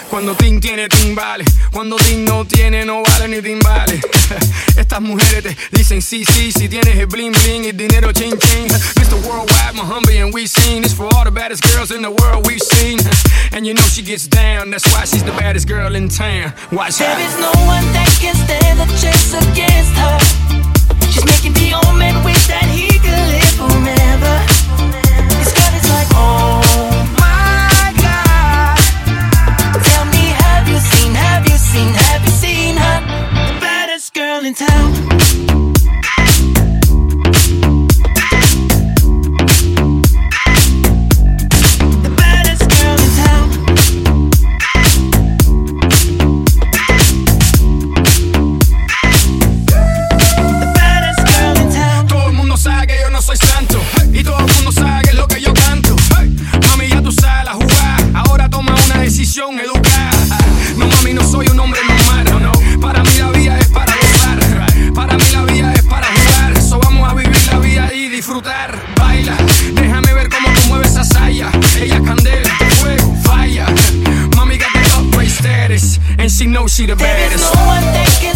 Cuando Tim tiene, Tim vale. Cuando Tim no tiene, no vale ni Tim vale. Estas mujeres te dicen sí, sí. Si tienes el bling bling, el dinero ching ching. Mr. Worldwide, Muhammad, and we seen this for all the baddest girls in the world we've seen. And you know she gets down, that's why she's the baddest girl in town. Watch there out. There is no one that can stand a chance against her. She's making the old man wish that he could live forever. This girl is like, oh my God. Tell me, have you seen her? The baddest girl in town. Educada. No mami, no soy un hombre normal, no, no. Para mí la vida es para gozar. Para mí la vida es para jugar. So vamos a vivir la vida y disfrutar. Baila, déjame ver cómo tú mueves esa saya. Ella candela, fuego, falla. Mami got the upgrade status, and she knows she the baddest. There is no one that can